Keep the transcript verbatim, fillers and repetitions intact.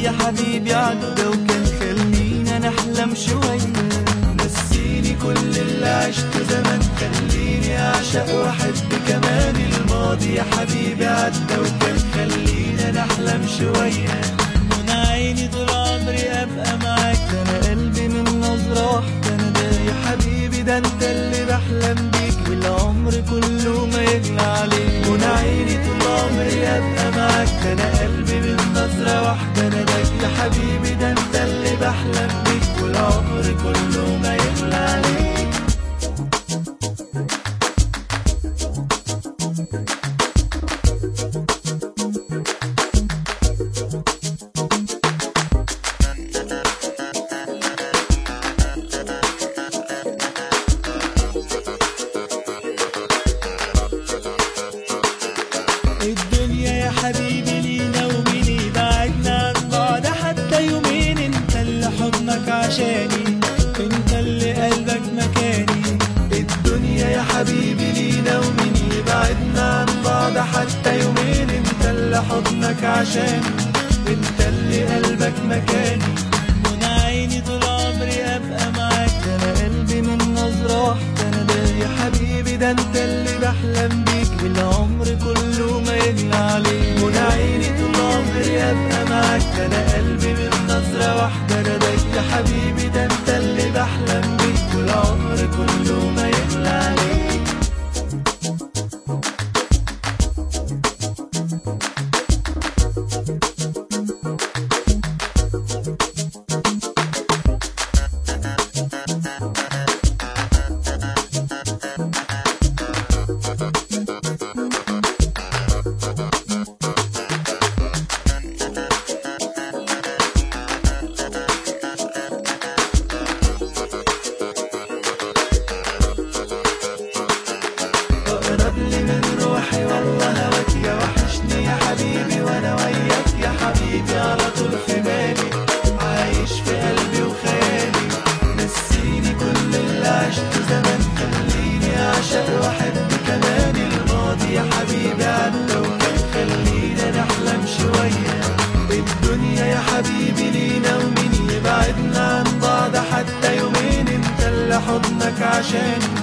يا حبيبي عدى وكان خلينا نحلم شوية. نسيني كل اللي عشته زمان، خليني أعشق وأحب كمان. الماضي يا حبيبي عدى وكان خلينا نحلم شوية. من عيني طول عمري أبقى معاك، ده أنا قلبي من نظرة واحدة أنا ده يا حبيبي، ده أنت اللي بحلم بيك والعمر كله ما يغلى عليك. من عيني طول عمري أبقى معاك، ده أنا قلبي من نظرة واحدة أنا ده يا حبيبي، ده أنت اللي بحلم بيك والعمر كله ما يغلى عليك. الدنيا يا حبيبي لينا ومين يبعدنا عن بعض حتى يومين. انت اللي حضنك عشاني، انت اللي قلبك مكاني. الدنيا يا حبيبي لينا ومين يبعدنا عن بعض حتى يومين. انت اللي حضنك عشاني، انت اللي قلبك مكاني. من عيني طول عمري ابقى معاك، ده انا قلبي من نظرة واحدة انا ده يا حبيبي، ده انت اللي بحلم بيك والعمر كله ما يغلى عليك. من عيني طول عمري ابقى معاك، ده انا قلبي من نظرة واحدة انا ده يا حبيبي، ده انت اللي بحلم بيك والعمر كله ما يغلى عليك. اقرب لي من روحي والله هواك يا وحشني يا حبيبي، وانا وياك يا حبيبي على طول في بالي. عايش في قلبي وخيالي، نسيني كل اللي عشته زمان، خليني اعشق واحب كمان. الماضي يا حبيبي عدى وكان خلينا نحلم شوية. الدنيا يا حبيبي لينا ومين يبعدنا عن بعض حتى يومين. انت اللي حضنك عشاني،